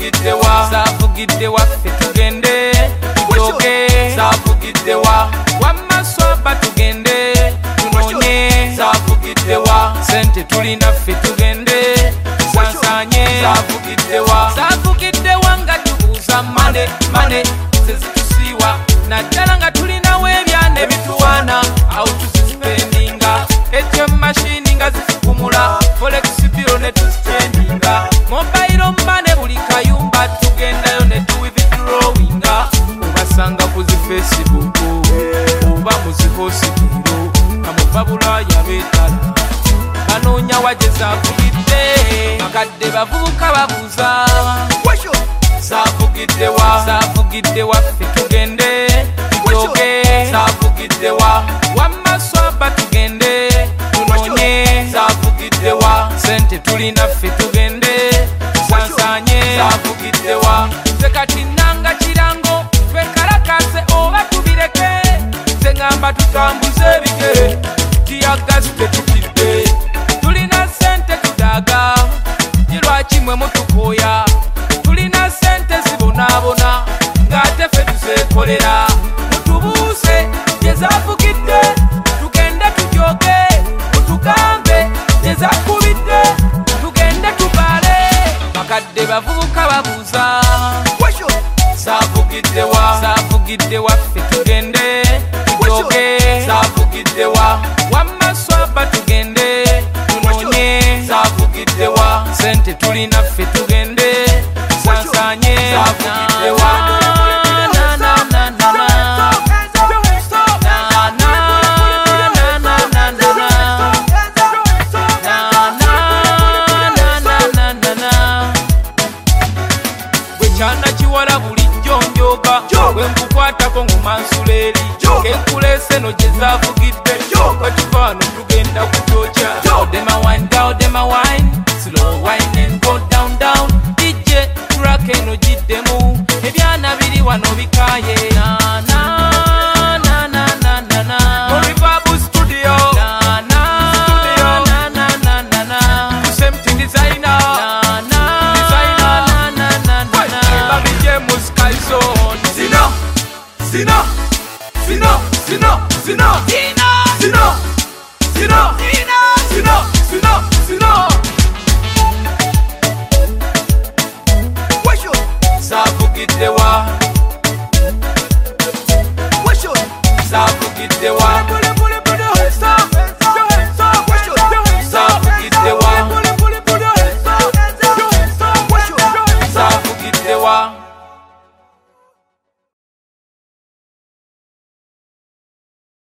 Zavugiddewa ffe tugende tujoge Zavugiddewa Wamaswaba tugende tunoonye Zavugiddewa Sente tulina ffe tugende tusansanye Zavugiddewa nga tubuuza mane sezitusiiwa naddala nga tulinawo ebyana ebituwaana awo tuzisipendinga ATM machine nga zisikumula forex biro ne tuzitendinga mobile money buli kayumba tugendayo ne tuwithdrawinga obasanga ku zi Facebook oba mu zi hospital amuva Bulaaya beetala banoonya wa gye Zavugidde bakadde bavubuka babuuza Zavugiddewa ffe tugende tujoge Zavugiddewa Wamaswaba tugende tunoonye Zavugiddewa Sente tulina ffe tugende tusansanye Zavugiddewa Nze kati nanga kirango twekalakase oba tubireke nze ngamba tutambuze ebigere tiyagasi tetutidde tulina sente tudaaga lwaki mwe mutukooya tulina sente zibonaabona ng'ate ffe tuzeekolera mutubuuse gye Zavugidde tugende tujoge mutugambe gye zakubidde tugende tubaale bakadde bavubuka babuuza Zavugiddewa ffe tugende tujoge Zavugiddewa Wamaswaba tugende tunoonye Zavugiddewa Sente tulina ffe tugende tusansanye Zavugiddewa Bwekyana kiwala bulijjo njoga bwe nkukwatako ngumansula eri kenkulese no gye Zavugidde kwetuva wano tugenda kukyokya Dem a wine slow wine and go down DJ track eno giddemu ebyana biri wano bikaye Reverb studio Same designer Zavugiddewa